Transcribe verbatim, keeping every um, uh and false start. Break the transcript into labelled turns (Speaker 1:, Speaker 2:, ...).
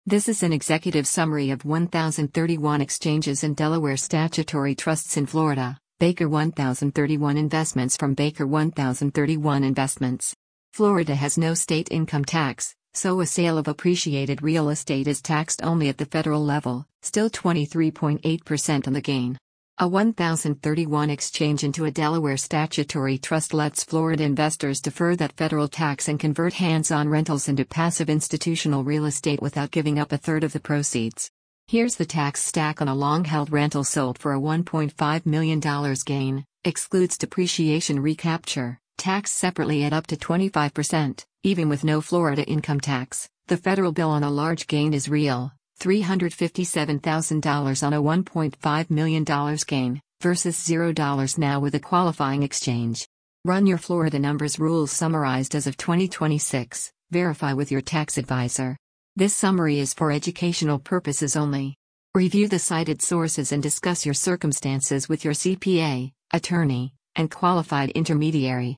Speaker 1: This is an executive summary of one thousand thirty-one exchanges and Delaware statutory trusts in Florida. Baker one thousand thirty-one Investments from Baker one thousand thirty-one Investments. Florida has no state income tax, so a sale of appreciated real estate is taxed only at the federal level, still twenty-three point eight percent on the gain. A one thousand thirty-one exchange into a Delaware statutory trust lets Florida investors defer that federal tax and convert hands-on rentals into passive institutional real estate without giving up a third of the proceeds. Here's the tax stack on a long-held rental sold for a one point five million dollars gain, excludes depreciation recapture, taxed separately at up to twenty-five percent, even with no Florida income tax. The federal bill on a large gain is real. three hundred fifty-seven thousand dollars on a one point five million dollars gain, versus zero dollars now with a qualifying exchange. Run your Florida numbers. Rules summarized as of twenty twenty-six, verify with your tax advisor. This summary is for educational purposes only. Review the cited sources and discuss your circumstances with your C P A, attorney, and qualified intermediary.